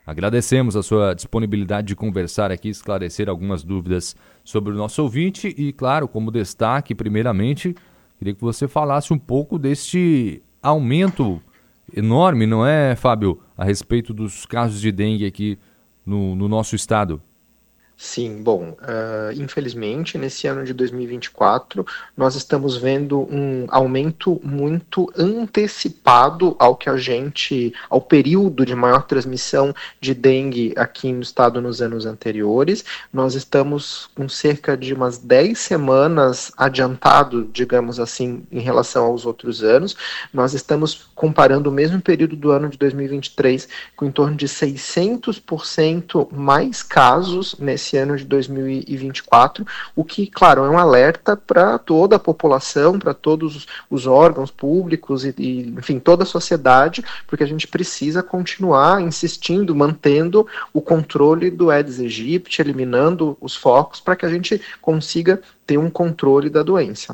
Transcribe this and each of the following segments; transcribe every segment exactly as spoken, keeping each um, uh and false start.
Agradecemos a sua disponibilidade de conversar aqui, esclarecer algumas dúvidas sobre o nosso ouvinte e, claro, como destaque, primeiramente, queria que você falasse um pouco deste aumento enorme, não é, Fábio, a respeito dos casos de dengue aqui no, no nosso estado. Sim, bom, uh, infelizmente, nesse ano de dois mil e vinte e quatro, nós estamos vendo um aumento muito antecipado ao que a gente, ao período de maior transmissão de dengue aqui no estado nos anos anteriores. Nós estamos com cerca de umas dez semanas adiantado, digamos assim, em relação aos outros anos. Nós estamos comparando o mesmo período do ano de dois mil e vinte e três com em torno de seiscentos por cento mais casos nesse ano de dois mil e vinte e quatro, o que, claro, é um alerta para toda a população, para todos os órgãos públicos e, e, enfim, toda a sociedade, porque a gente precisa continuar insistindo, mantendo o controle do Aedes aegypti, eliminando os focos, para que a gente consiga ter um controle da doença.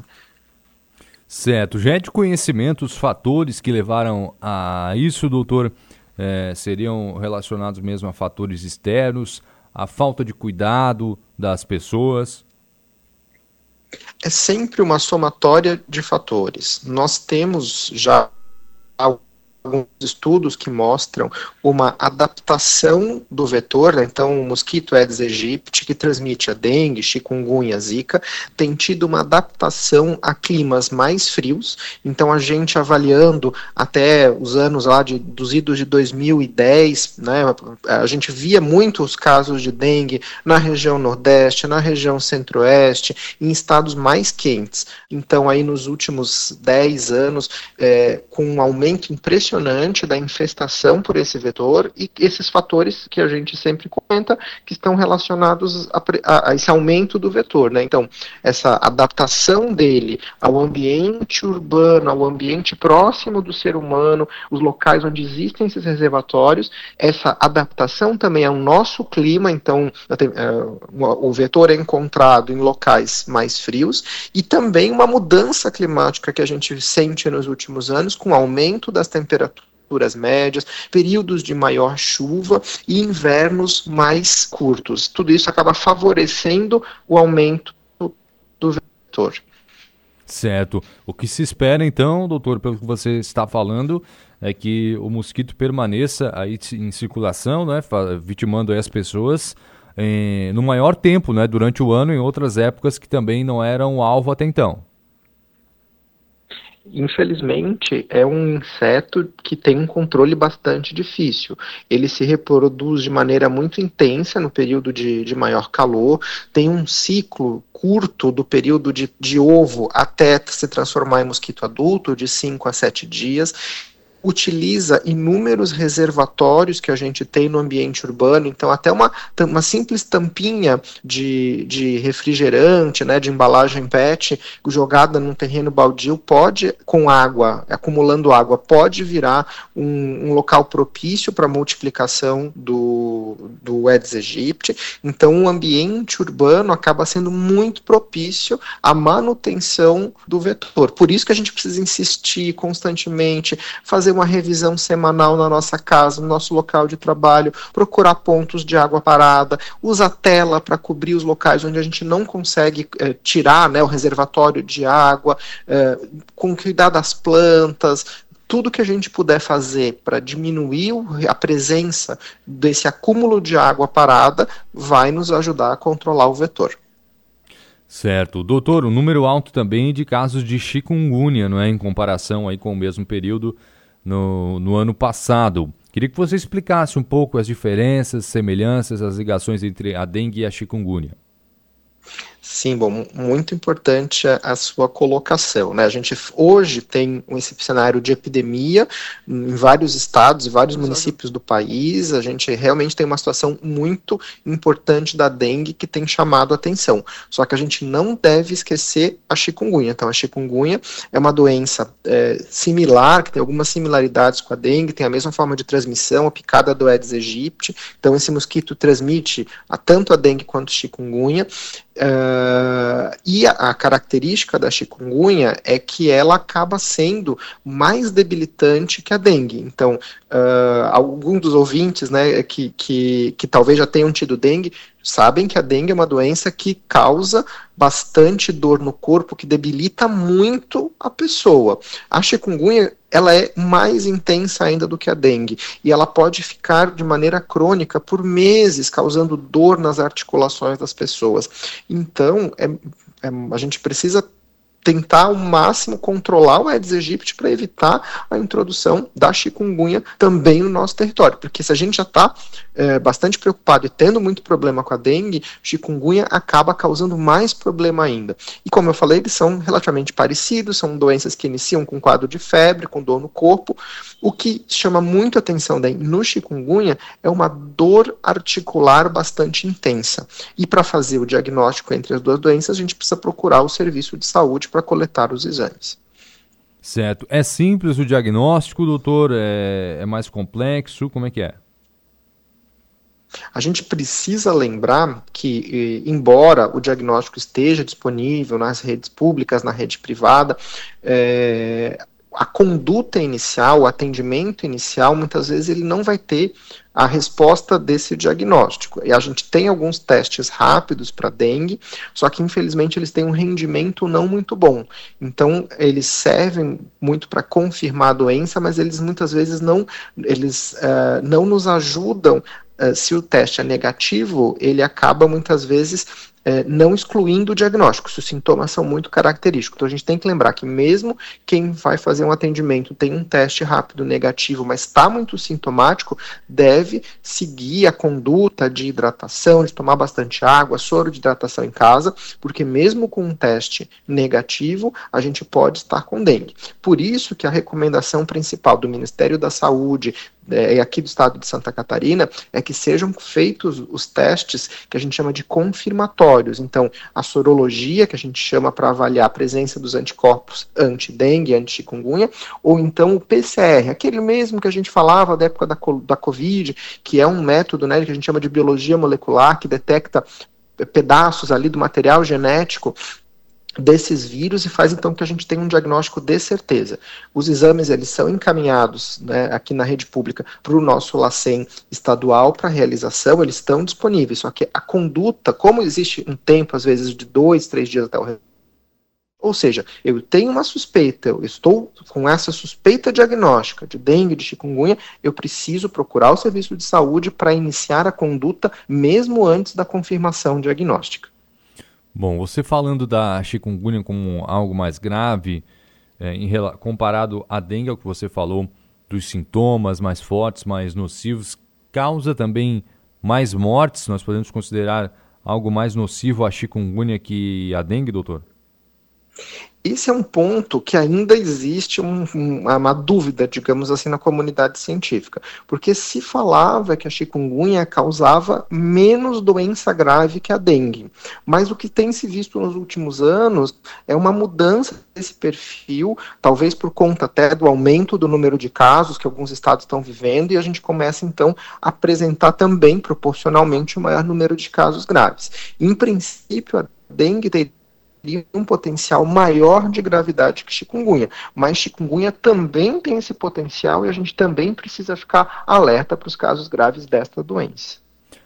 Certo. Já é de conhecimento os fatores que levaram a isso, doutor? É, seriam relacionados mesmo a fatores externos, a falta de cuidado das pessoas? É sempre uma somatória de fatores. Nós temos já alguns estudos que mostram uma adaptação do vetor, né? Então o mosquito Aedes aegypti, que transmite a dengue, chikungunya, zika, tem tido uma adaptação a climas mais frios. Então a gente avaliando até os anos lá de, dos idos de dois mil e dez, né, a gente via muitos casos de dengue na região nordeste, na região centro-oeste, em estados mais quentes. Então aí nos últimos dez anos, é, com um aumento impressionante da infestação por esse vetor e esses fatores que a gente sempre comenta que estão relacionados a, a, a esse aumento do vetor, né? Então, essa adaptação dele ao ambiente urbano, ao ambiente próximo do ser humano, os locais onde existem esses reservatórios, essa adaptação também ao nosso clima, então o vetor é encontrado em locais mais frios e também uma mudança climática que a gente sente nos últimos anos com o aumento das temperaturas médias, períodos de maior chuva e invernos mais curtos. Tudo isso acaba favorecendo o aumento do vetor. Certo. O que se espera então, doutor, pelo que você está falando, é que o mosquito permaneça aí em circulação, né, vitimando aí as pessoas em, no maior tempo, né, durante o ano, em outras épocas que também não eram alvo até então. Infelizmente, é um inseto que tem um controle bastante difícil. Ele se reproduz de maneira muito intensa no período de, de maior calor, tem um ciclo curto do período de, de ovo até se transformar em mosquito adulto, de cinco a sete dias. Utiliza inúmeros reservatórios que a gente tem no ambiente urbano, então até uma, uma simples tampinha de, de refrigerante, né, de embalagem PET, jogada num terreno baldio, pode, com água, acumulando água, pode virar um, um local propício para a multiplicação do, do Aedes aegypti. Então o ambiente urbano acaba sendo muito propício à manutenção do vetor. Por isso que a gente precisa insistir constantemente, fazer uma revisão semanal na nossa casa, no nosso local de trabalho, procurar pontos de água parada, usa tela para cobrir os locais onde a gente não consegue eh, tirar, né, o reservatório de água, eh, com cuidar das plantas. Tudo que a gente puder fazer para diminuir a presença desse acúmulo de água parada vai nos ajudar a controlar o vetor. Certo. Doutor, um número alto também de casos de chikungunya, não é? Em comparação aí com o mesmo período no, no ano passado. Queria que você explicasse um pouco as diferenças, semelhanças, as ligações entre a dengue e a chikungunya. Sim, bom, muito importante a, a sua colocação, né? A gente hoje tem esse cenário de epidemia em vários estados e vários municípios do país. A gente realmente tem uma situação muito importante da dengue que tem chamado a atenção. Só que a gente não deve esquecer a chikungunya. Então, a chikungunya é uma doença é, similar, que tem algumas similaridades com a dengue, tem a mesma forma de transmissão, a picada do Aedes aegypti. Então, esse mosquito transmite a, tanto a dengue quanto a chikungunya. Uh, Uh, e a, a característica da chikungunya é que ela acaba sendo mais debilitante que a dengue. Então, uh, alguns dos ouvintes, né, que, que, que talvez já tenham tido dengue, sabem que a dengue é uma doença que causa bastante dor no corpo, que debilita muito a pessoa. A chikungunya, ela é mais intensa ainda do que a dengue, e ela pode ficar de maneira crônica por meses, causando dor nas articulações das pessoas. Então, é, é, a gente precisa tentar ao máximo controlar o Aedes aegypti para evitar a introdução da chikungunya também no nosso território, porque se a gente já está é, bastante preocupado e tendo muito problema com a dengue, chikungunya acaba causando mais problema ainda. E como eu falei, eles são relativamente parecidos, são doenças que iniciam com quadro de febre, com dor no corpo. O que chama muito atenção daí no chikungunya é uma dor articular bastante intensa. E para fazer o diagnóstico entre as duas doenças, a gente precisa procurar o serviço de saúde para coletar os exames. Certo. É simples o diagnóstico, doutor? É, é mais complexo? Como é que é? A gente precisa lembrar que, embora o diagnóstico esteja disponível nas redes públicas, na rede privada, é, a conduta inicial, o atendimento inicial, muitas vezes ele não vai ter a resposta desse diagnóstico. E a gente tem alguns testes rápidos para dengue, só que infelizmente eles têm um rendimento não muito bom. Então eles servem muito para confirmar a doença, mas eles muitas vezes não, eles, uh, não nos ajudam. Uh, se o teste é negativo, ele acaba muitas vezes É, não excluindo o diagnóstico, se os sintomas são muito característicos. Então a gente tem que lembrar que mesmo quem vai fazer um atendimento tem um teste rápido negativo, mas está muito sintomático, deve seguir a conduta de hidratação, de tomar bastante água, soro de hidratação em casa, porque mesmo com um teste negativo, a gente pode estar com dengue. Por isso que a recomendação principal do Ministério da Saúde, é, aqui do estado de Santa Catarina, é que sejam feitos os testes que a gente chama de confirmatórios. Então, a sorologia, que a gente chama para avaliar a presença dos anticorpos anti-dengue, anti-chikungunya, ou então o P C R, aquele mesmo que a gente falava da época da, da Covid, que é um método, né, que a gente chama de biologia molecular, que detecta pedaços ali do material genético desses vírus e faz então que a gente tenha um diagnóstico de certeza. Os exames eles são encaminhados, né, aqui na rede pública para o nosso LACEN estadual para realização, eles estão disponíveis, só que a conduta, como existe um tempo às vezes de dois, três dias até o resultado, ou seja, eu tenho uma suspeita, eu estou com essa suspeita diagnóstica de dengue, de chikungunya, eu preciso procurar o serviço de saúde para iniciar a conduta mesmo antes da confirmação diagnóstica. Bom, você falando da chikungunya como algo mais grave, é, em, comparado à dengue, ao que você falou, dos sintomas mais fortes, mais nocivos, causa também mais mortes? Nós podemos considerar algo mais nocivo a chikungunya que a dengue, doutor? Esse é um ponto que ainda existe um, um, uma dúvida, digamos assim, na comunidade científica, porque se falava que a chikungunya causava menos doença grave que a dengue, mas o que tem se visto nos últimos anos é uma mudança desse perfil, talvez por conta até do aumento do número de casos que alguns estados estão vivendo, e a gente começa então a apresentar também proporcionalmente o maior número de casos graves. Em princípio, a dengue tem um potencial maior de gravidade que chikungunya, mas chikungunya também tem esse potencial e a gente também precisa ficar alerta para os casos graves desta doença.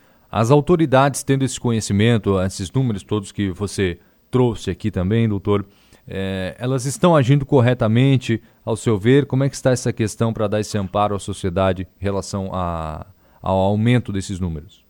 As autoridades tendo esse conhecimento, esses números todos que você trouxe aqui também, doutor, é, elas estão agindo corretamente, ao seu ver? Como é que está essa questão para dar esse amparo à sociedade em relação a, ao aumento desses números?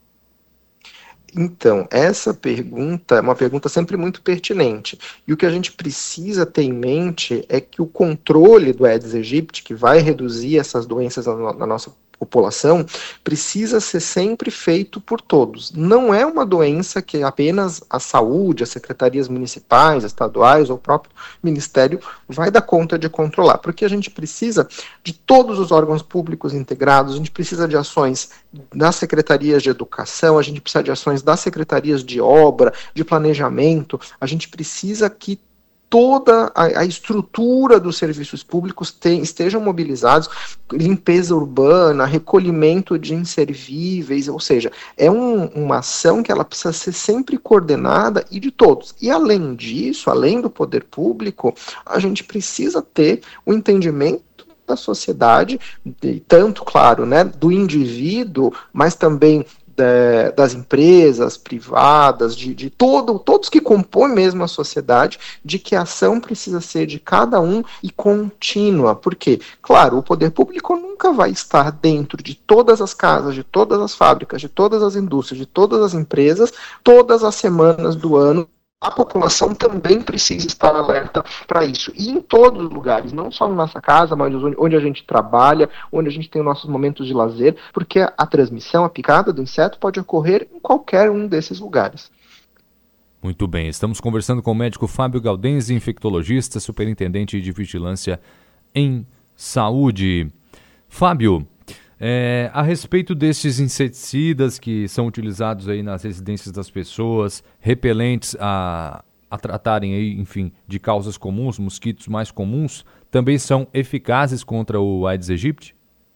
Então, essa pergunta é uma pergunta sempre muito pertinente. E o que a gente precisa ter em mente é que o controle do Aedes aegypti, que vai reduzir essas doenças na, na nossa população, precisa ser sempre feito por todos. Não é uma doença que apenas a saúde, as secretarias municipais, estaduais ou o próprio ministério vai dar conta de controlar, porque a gente precisa de todos os órgãos públicos integrados, a gente precisa de ações das secretarias de educação, a gente precisa de ações das secretarias de obra, de planejamento, a gente precisa que toda a, a estrutura dos serviços públicos tem, estejam mobilizados, limpeza urbana, recolhimento de inservíveis, ou seja, é um, uma ação que ela precisa ser sempre coordenada e de todos. E além disso, além do poder público, a gente precisa ter o entendimento da sociedade, e tanto, claro, né, do indivíduo, mas também de, das empresas privadas, de, de todo, todos que compõem mesmo a sociedade, de que a ação precisa ser de cada um e contínua. Porque, claro, o poder público nunca vai estar dentro de todas as casas, de todas as fábricas, de todas as indústrias, de todas as empresas, todas as semanas do ano. A população também precisa estar alerta para isso. E em todos os lugares, não só na nossa casa, mas onde a gente trabalha, onde a gente tem os nossos momentos de lazer, porque a transmissão, a picada do inseto pode ocorrer em qualquer um desses lugares. Muito bem, estamos conversando com o médico Fábio Galdenzi, infectologista, superintendente de vigilância em saúde. Fábio, É, a respeito desses inseticidas que são utilizados aí nas residências das pessoas, repelentes a, a tratarem aí, enfim, de causas comuns, mosquitos mais comuns, também são eficazes contra o Aedes aegypti?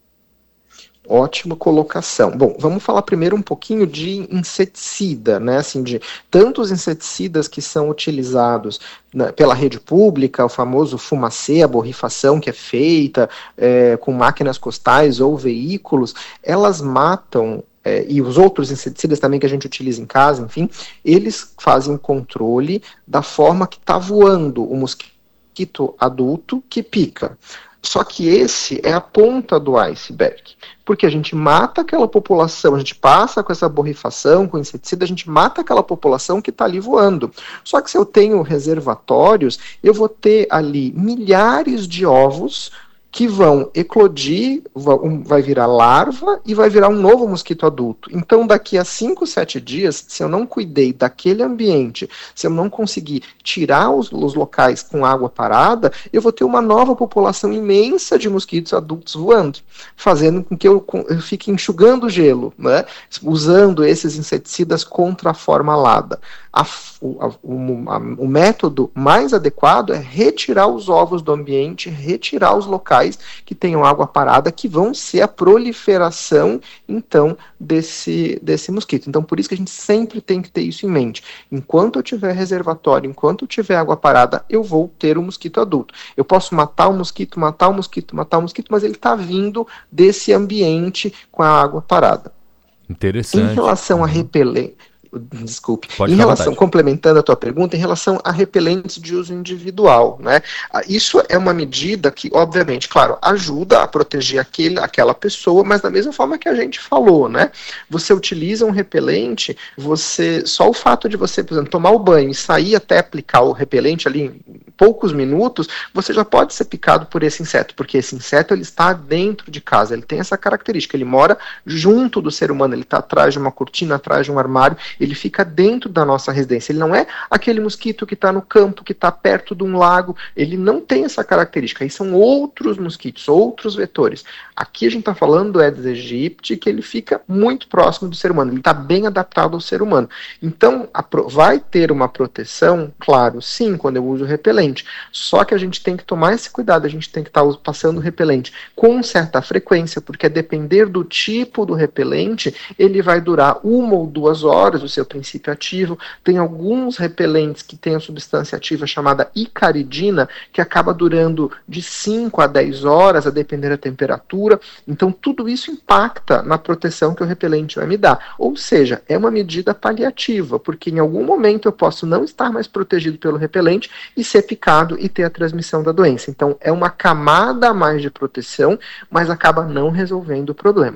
Ótima colocação. Bom, vamos falar primeiro um pouquinho de inseticida, né? Assim, de tantos inseticidas que são utilizados na, pela rede pública, o famoso fumacê, a borrifação que é feita é, com máquinas costais ou veículos, elas matam. É, e os outros inseticidas também que a gente utiliza em casa, enfim, eles fazem o controle da forma que está voando o mosquito adulto que pica. Só que esse é a ponta do iceberg, porque a gente mata aquela população, a gente passa com essa borrifação, com inseticida, a gente mata aquela população que está ali voando. Só que se eu tenho reservatórios, eu vou ter ali milhares de ovos que vão eclodir, vai virar larva e vai virar um novo mosquito adulto. Então, daqui a cinco, sete dias, se eu não cuidei daquele ambiente, se eu não conseguir tirar os, os locais com água parada, eu vou ter uma nova população imensa de mosquitos adultos voando, fazendo com que eu, eu fique enxugando gelo, né? Usando esses inseticidas contra a forma alada. A, o, a, o, a, o método mais adequado é retirar os ovos do ambiente, retirar os locais que tenham água parada, que vão ser a proliferação, então, desse, desse mosquito. Então, por isso que a gente sempre tem que ter isso em mente. Enquanto eu tiver reservatório, enquanto eu tiver água parada, eu vou ter um mosquito adulto. Eu posso matar o mosquito, matar o mosquito, matar o mosquito, mas ele está vindo desse ambiente com a água parada. Interessante. Em relação a repeler... Desculpe. Pode em relação, vontade. complementando a tua pergunta, em relação a repelentes de uso individual, né? Isso é uma medida que, obviamente, claro, ajuda a proteger aquele, aquela pessoa, mas da mesma forma que a gente falou, né? Você utiliza um repelente, você, só o fato de você, por exemplo, tomar o banho e sair até aplicar o repelente ali em poucos minutos, você já pode ser picado por esse inseto, porque esse inseto ele está dentro de casa, ele tem essa característica, ele mora junto do ser humano, ele está atrás de uma cortina, atrás de um armário, ele fica dentro da nossa residência. Ele não é aquele mosquito que está no campo, que está perto de um lago. Ele não tem essa característica. Aí são outros mosquitos, outros vetores. Aqui a gente está falando do Aedes aegypti, que ele fica muito próximo do ser humano. Ele está bem adaptado ao ser humano. Então, a, vai ter uma proteção, claro, sim, quando eu uso repelente. Só que a gente tem que tomar esse cuidado. A gente tem que estar tá passando repelente com certa frequência, porque a depender do tipo do repelente, ele vai durar uma ou duas horas, o seu princípio ativo. Tem alguns repelentes que têm a substância ativa chamada icaridina, que acaba durando de cinco a dez horas, a depender da temperatura. Então, tudo isso impacta na proteção que o repelente vai me dar. Ou seja, é uma medida paliativa, porque em algum momento eu posso não estar mais protegido pelo repelente e ser picado e ter a transmissão da doença. Então, é uma camada a mais de proteção, mas acaba não resolvendo o problema.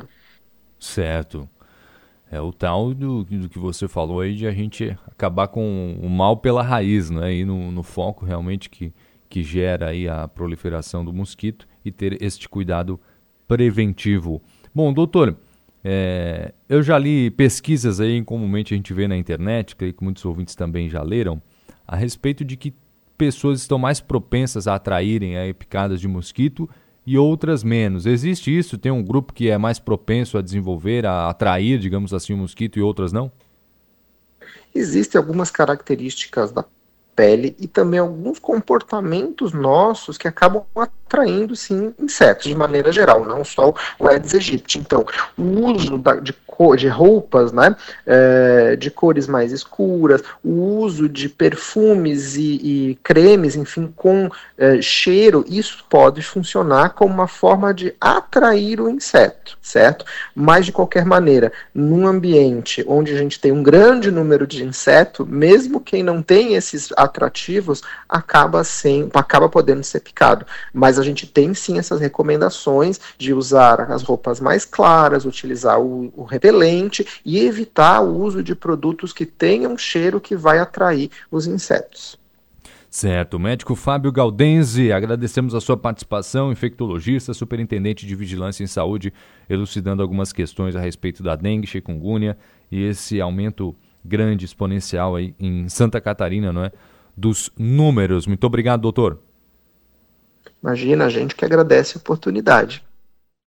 Certo. É o tal do, do que você falou aí de a gente acabar com o mal pela raiz, né? E no, no foco realmente que, que gera aí a proliferação do mosquito e ter este cuidado preventivo. Bom, doutor, é, eu já li pesquisas aí, comumente a gente vê na internet, creio que muitos ouvintes também já leram, a respeito de que pessoas estão mais propensas a atraírem aí picadas de mosquito e outras menos. Existe isso? Tem um grupo que é mais propenso a desenvolver, a atrair, digamos assim, o mosquito e outras não? Existem algumas características da pele e também alguns comportamentos nossos que acabam atraindo, sim, insetos de maneira geral, não só o Aedes aegypti. Então, o uso da, de, de roupas, né, é, de cores mais escuras, o uso de perfumes e, e cremes, enfim, com é, cheiro, isso pode funcionar como uma forma de atrair o inseto, certo? Mas, de qualquer maneira, num ambiente onde a gente tem um grande número de insetos, mesmo quem não tem esses atrativos, acaba, sem, acaba podendo ser picado. Mas a gente tem sim essas recomendações de usar as roupas mais claras, utilizar o, o repelente e evitar o uso de produtos que tenham cheiro que vai atrair os insetos. Certo. Médico Fábio Galdenzi, agradecemos a sua participação, infectologista, superintendente de Vigilância em Saúde, elucidando algumas questões a respeito da dengue, chikungunya e esse aumento grande, exponencial aí em Santa Catarina, não é? Dos números. Muito obrigado, doutor. Imagina, a gente que agradece a oportunidade.